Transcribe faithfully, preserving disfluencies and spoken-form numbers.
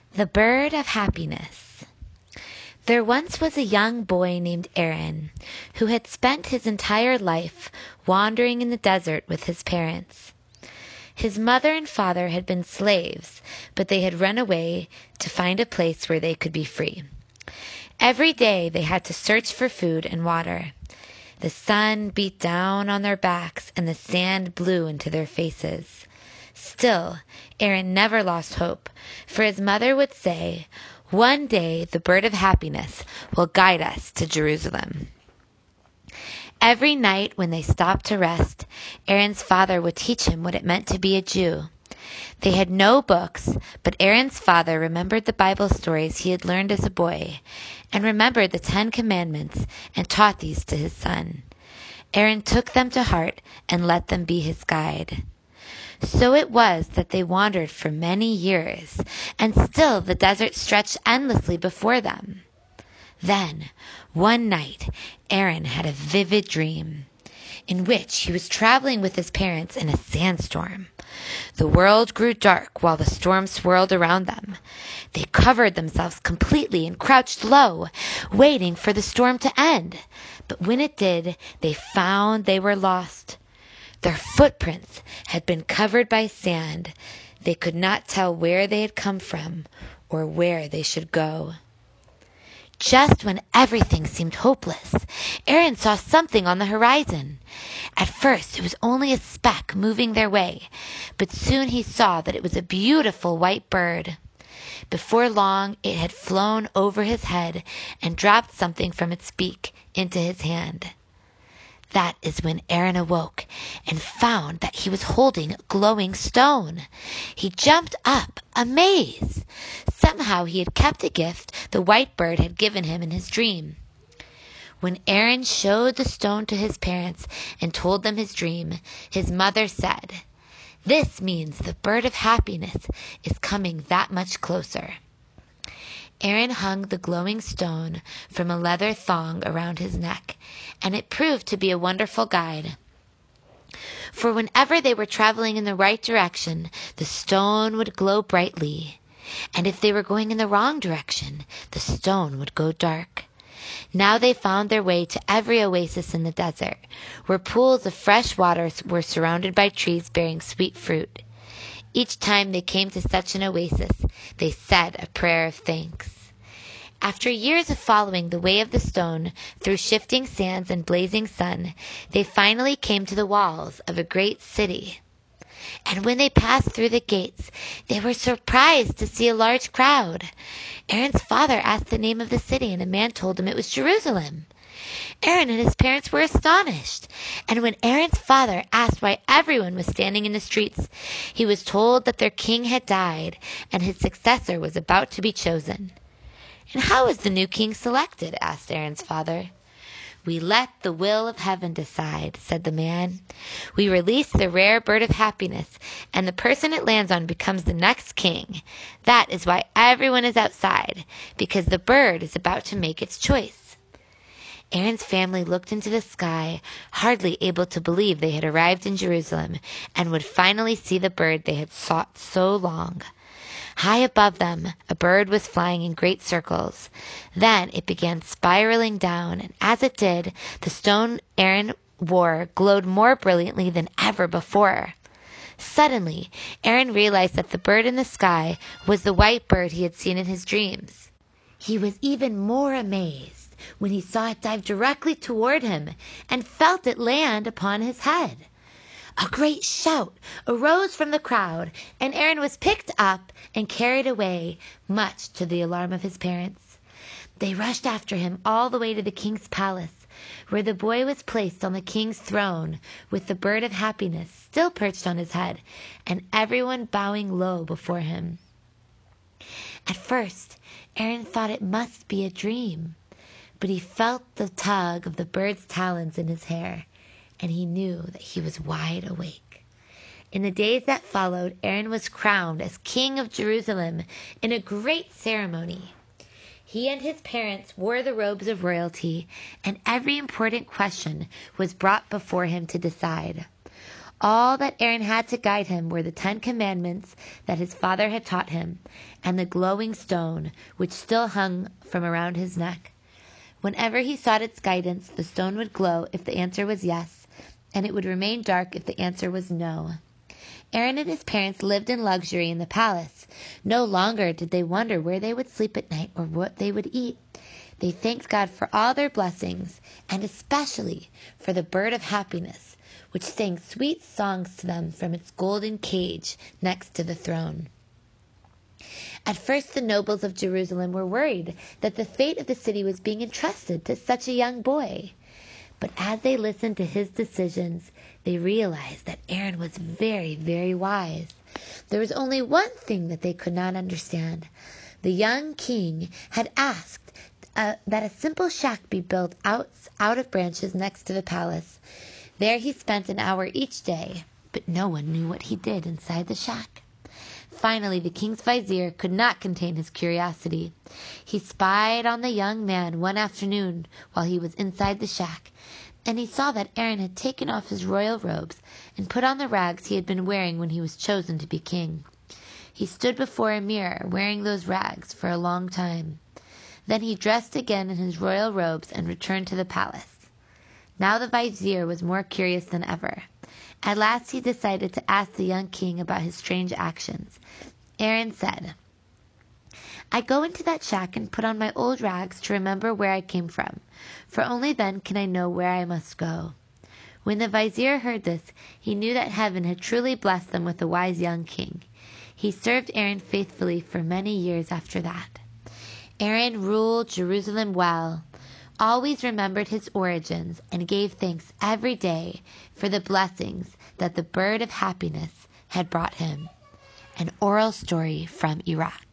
The Bird of Happiness. There once was a young boy named Aaron who had spent his entire life wandering in the desert with his parents. His mother and father had been slaves, but they had run away to find a place where they could be free. Every day they had to search for food and water. The sun beat down on their backs and the sand blew into their faces. Still, Aaron never lost hope, for his mother would say, "One day the bird of happiness will guide us to Jerusalem." Every night when they stopped to rest, Aaron's father would teach him what it meant to be a Jew. They had no books, but Aaron's father remembered the Bible stories he had learned as a boy, and remembered the Ten Commandments and taught these to his son. Aaron took them to heart and let them be his guide. So it was that they wandered for many years, and still the desert stretched endlessly before them. Then, one night, Aaron had a vivid dream, in which he was traveling with his parents in a sandstorm. The world grew dark while the storm swirled around them. They covered themselves completely and crouched low, waiting for the storm to end. But when it did, they found they were lost. Their footprints had been covered by sand. They could not tell where they had come from or where they should go. Just when everything seemed hopeless, Aaron saw something on the horizon. At first it was only a speck moving their way, but soon he saw that it was a beautiful white bird. Before long it had flown over his head and dropped something from its beak into his hand. That is when Aaron awoke and found that he was holding a glowing stone. He jumped up, amazed. Somehow he had kept a gift the white bird had given him in his dream. When Aaron showed the stone to his parents and told them his dream, his mother said, "This means the bird of happiness is coming that much closer." Aaron hung the glowing stone from a leather thong around his neck, and it proved to be a wonderful guide. For whenever they were traveling in the right direction, the stone would glow brightly, and if they were going in the wrong direction, the stone would go dark. Now they found their way to every oasis in the desert, where pools of fresh water were surrounded by trees bearing sweet fruit. Each time they came to such an oasis, they said a prayer of thanks. After years of following the way of the stone through shifting sands and blazing sun, they finally came to the walls of a great city. And when they passed through the gates, they were surprised to see a large crowd. Aaron's father asked the name of the city, and a man told him it was Jerusalem. Aaron and his parents were astonished, and when Aaron's father asked why everyone was standing in the streets, he was told that their king had died and his successor was about to be chosen. "And how was the new king selected?" asked Aaron's father. "We let the will of heaven decide," said the man. "We release the rare bird of happiness, and the person it lands on becomes the next king. That is why everyone is outside, because the bird is about to make its choice." Aaron's family looked into the sky, hardly able to believe they had arrived in Jerusalem and would finally see the bird they had sought so long. High above them, a bird was flying in great circles. Then it began spiraling down, and as it did, the stone Aaron wore glowed more brilliantly than ever before. Suddenly, Aaron realized that the bird in the sky was the white bird he had seen in his dreams. He was even more amazed when he saw it dive directly toward him and felt it land upon his head. A great shout arose from the crowd, and Aaron was picked up and carried away, much to the alarm of his parents. They rushed after him all the way to the king's palace, where the boy was placed on the king's throne, with the bird of happiness still perched on his head, and everyone bowing low before him. At first, Aaron thought it must be a dream, but he felt the tug of the bird's talons in his hair, and he knew that he was wide awake. In the days that followed, Aaron was crowned as king of Jerusalem in a great ceremony. He and his parents wore the robes of royalty, and every important question was brought before him to decide. All that Aaron had to guide him were the Ten Commandments that his father had taught him, and the glowing stone which still hung from around his neck. Whenever he sought its guidance, the stone would glow if the answer was yes, and it would remain dark if the answer was no. Aaron and his parents lived in luxury in the palace. No longer did they wonder where they would sleep at night or what they would eat. They thanked God for all their blessings, and especially for the bird of happiness, which sang sweet songs to them from its golden cage next to the throne. At first the nobles of Jerusalem were worried that the fate of the city was being entrusted to such a young boy. But as they listened to his decisions, they realized that Aaron was very, very wise. There was only one thing that they could not understand. The young king had asked uh, that a simple shack be built out, out of branches next to the palace. There he spent an hour each day, but no one knew what he did inside the shack. Finally, the king's vizier could not contain his curiosity. He spied on the young man one afternoon while he was inside the shack, and he saw that Aaron had taken off his royal robes and put on the rags he had been wearing when he was chosen to be king. He stood before a mirror wearing those rags for a long time. Then he dressed again in his royal robes and returned to the palace. Now the vizier was more curious than ever. At last he decided to ask the young king about his strange actions. Aaron said, "I go into that shack and put on my old rags to remember where I came from, for only then can I know where I must go." When the vizier heard this, he knew that heaven had truly blessed them with a wise young king. He served Aaron faithfully for many years after that. Aaron ruled Jerusalem well, always remembered his origins, and gave thanks every day for the blessings that the bird of happiness had brought him. An oral story from Iraq.